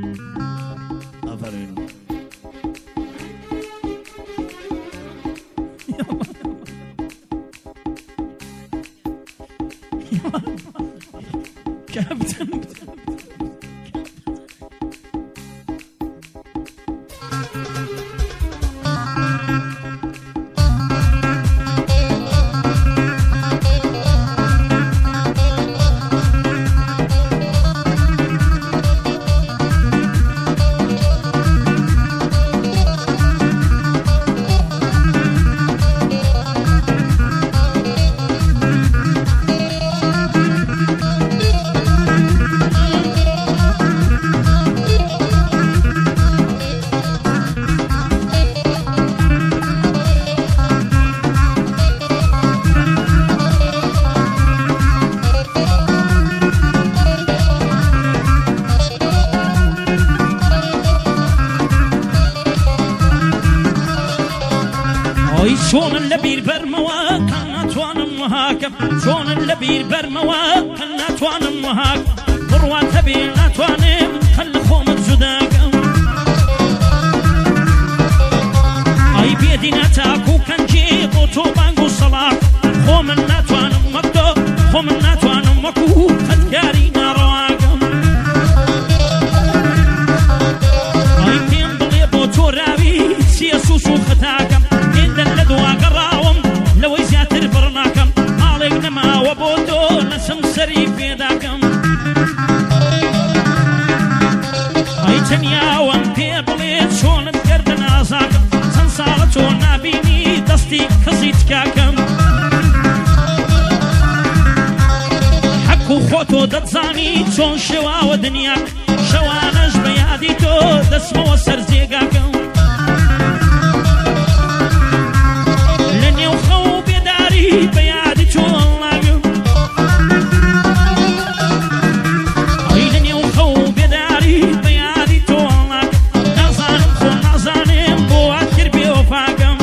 آفرین كابتن شون اللبير برموا كنا توانم وهاكم شون اللبير برموا كنا توانم وهاكم بروان تبينا توانم خل خوم الزداكم اي بيدنا تاكو كنجي بوتو بانقو صلاح خوم الناتوانم مكدو خوم الناتوانم مكو خدكارينا رواكم اي بين بلي بوتو راوي سياسوسو ختاكم وقراهم لو يزاتر برناكم مالك نما وبودو نسم سري في داكم هاي تنيا وانتي بليت شون بقرد نازاكم سنسالتو نابيني دستي خزيت كاكم حكو خوتو دتزاني شون شوا ودنياك شوانج بياديتو دسمو سرزيقاكم بيادي تولغم عيدني وخو بداري بيادي تولغ نازانم خو نازانم بواتر بيوفاقم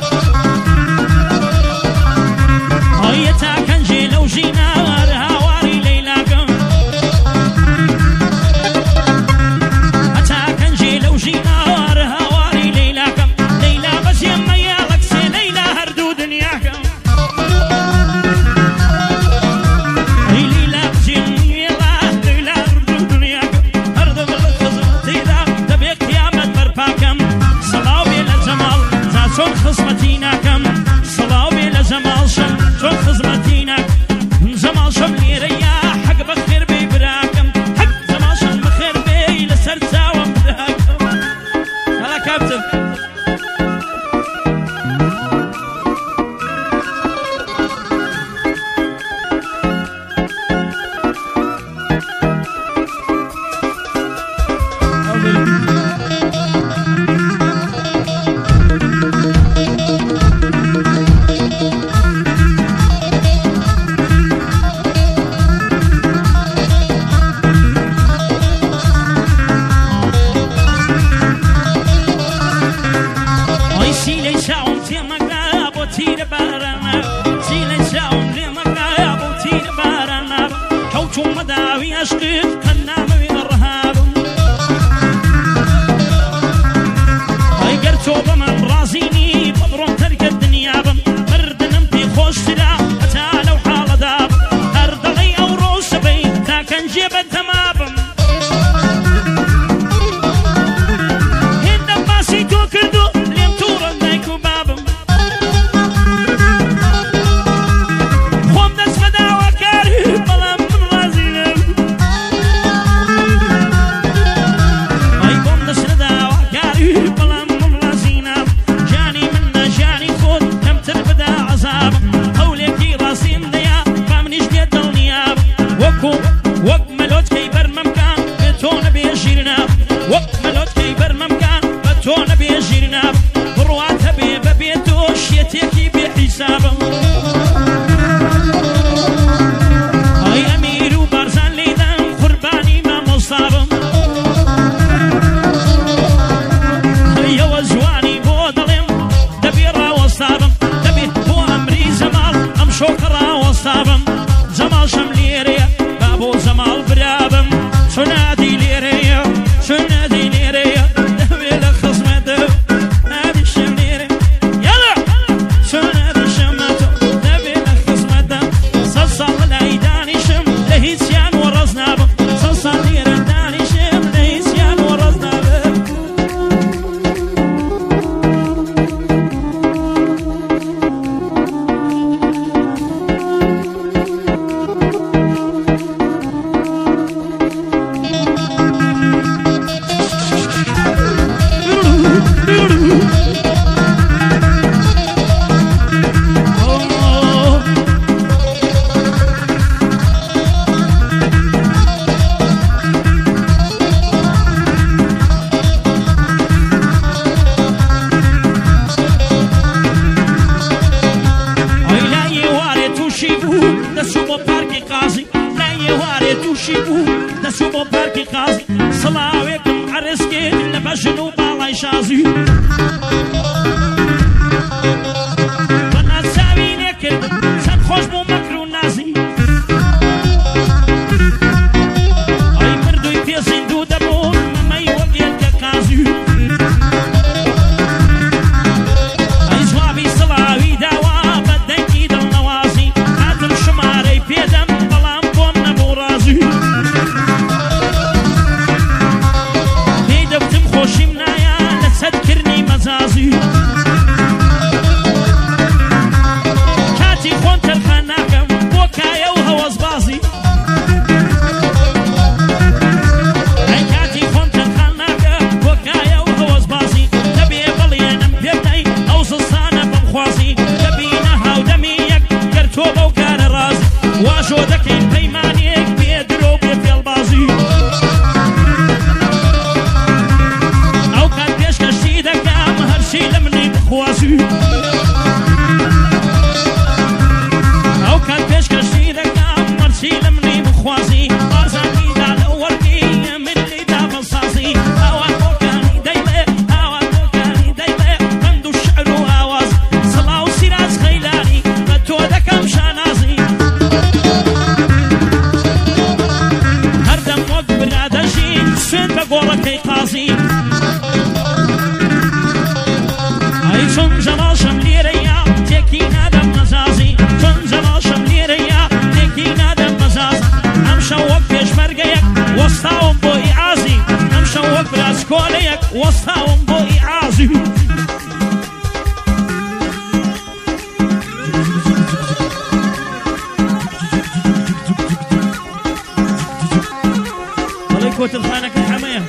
هيتا كنجي لو جينا هاواري ليلاقم هتا كنجي لو جينا هاواري ليلاقم ليلا بس يما يالك سي ليلا هردو دنياكم شون خصمتيناكم صلاوي لزمال شم شون خصمتيناك زمال شم ليريا حق بخير بي براكم حق زمال شم بخير بي لسر ساوم براكم هلا كابتن وەرکی قازی سڵاوێکم عەرزکێ لە بەژن و باڵای شازی بەناچاوی لێکردم چەند خۆش بوو مەکر و نازی ئەی مردووی پێ زیندوو دەبوون مەمەی وەگێلکە قازی ئەی زوابی سڵاوی داوا بە دەنگی دڵنەوازی هاتم شمارەی پێدەم بەڵام بۆم نەبوو ڕازی پێی دەوتم خۆشیم نایە لە سەدکردنی مەجازی کاتی خۆم تەرخان ناکەم بۆ کایە و هەوەزبازی ئەی کاتی خۆم تەرخان ناکەم بۆ کایە و هەوەزبازی دەبێ بەڵێنم پێ بدەی ئەو زستانە بمخوازی دەبینە هاودەمی یەک گەر تۆ بەو کارە ڕازی واژۆ دەکەین پەیمانێک بێ درۆ بێ فێڵبازی ئەو کات پێشکەشی دەکەم هەرچی لە منی بخوازی ئەو کات پێشکەشی دەکەم هەرچی لە منی بخوازی بازانیدا لە وەرگی من لیدا بەسازی ئەوان بۆکانی دەیڵێ ئەوان بۆکانی دەیڵێ بەند و شعر و ئاواز سڵاو سیراج خەیلانی بە تۆ دەکەم شانازی هەردەم وەک برادەژین سوێن بە گۆڕەکەی قازی ئەی چۆن جەماشەم لێرەیە تێکی نادەم مەجازی چۆن جەماشەم لێرەیە تێکی نادەم مەجاز ئەم شەو وەک پێشمەرگەیەک وەستاوم بۆ ئیعازی ئەم شەو وەک براسکۆلەیەک وەستاوم بۆ ئیعازی بەڵێ کۆترخانەکە هەمەیە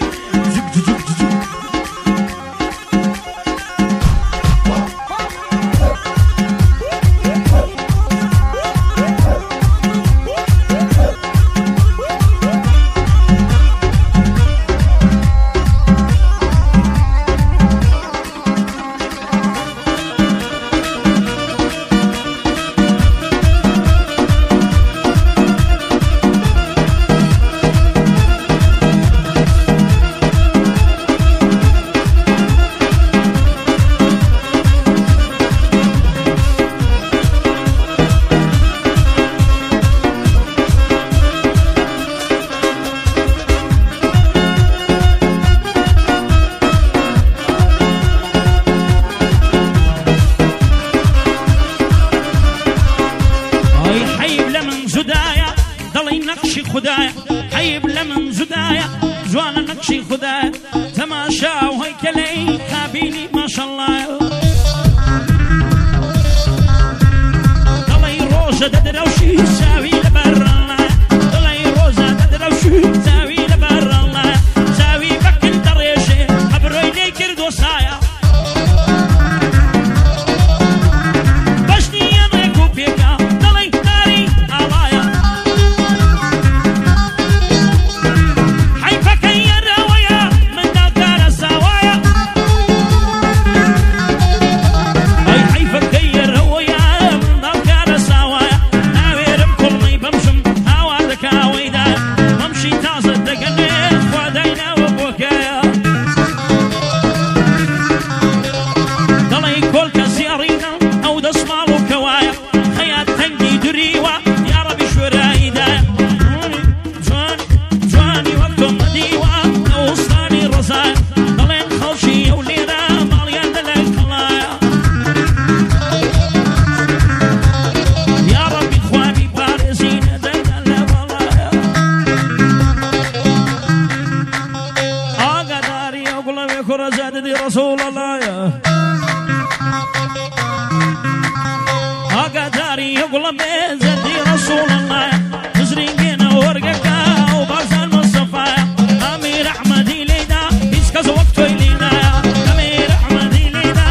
خدايا عيب لمن زدايا جوانا نقشي خدايا تماشا وهيكلي خابيني ما شاء الله ضلي روجة ددروشي ساوي لبر الله ضلي روجة ددروشي ساوي لبر الله ساوي بكل دريشي أبروي لي كردو سايا بشني أنا كوبيكا ضلي ناري آلايا رسول الله يا أقداري يقول بيزدي رسول الله تزريقين ورقك وبرزان مصطفى أمير أحمدي ليدا يسكز وقته إلينا أمير أحمدي ليدا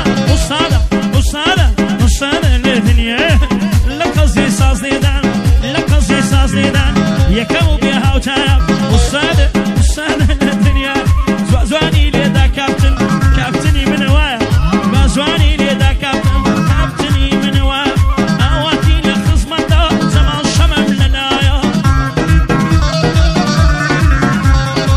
أستاذة للدنيا لقصي ساز ليدان لقصي ساز ليدان يكو بيها وتايب أستاذة للدنيا زواني ليدا كابتن كابتني من هوايا زواني ليدا كابتني من هوايا أواتي لخصمته زمان شمم لنايا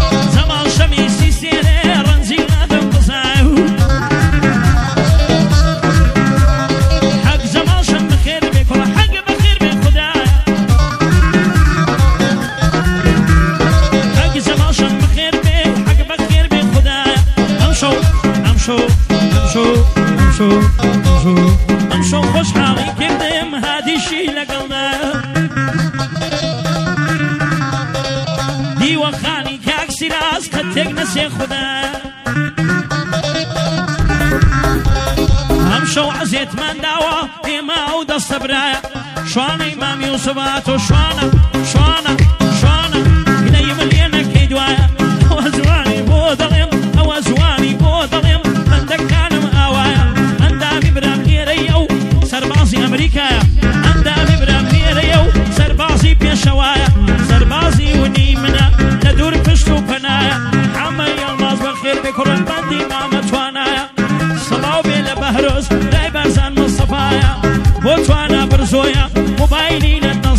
امشو خوش حاڵی کردم هادیشی لەگەڵدا دیوەخانی کاک سیراز قەتێک نەسێ خودا ئەم شەو عەزێتمان داوە ئێمە ئەو دەستە برایە شوانەی مام یوسوفات و شوانە گلەی من لێ نەکەی دوایە ئەوە جوانی بۆ دەڵێم ئەوە جوانی بۆ دەڵێم بەندەکانم ئاوایە ئەندامی برام لێرەیە و سەربازی ئەمریکایە ئەندامی برام لێرەیە و سەربازی پێشەوایە سەربازی ونی منە لە دوور پشت و پەنایە حەمە یەڵماز بەخێر بێ کوڕن بەندی مامە توانایە سڵاو بێ لە بەهرۆز لای بەرزان مستەفایە بۆ توانە برزۆیە موبایلی لە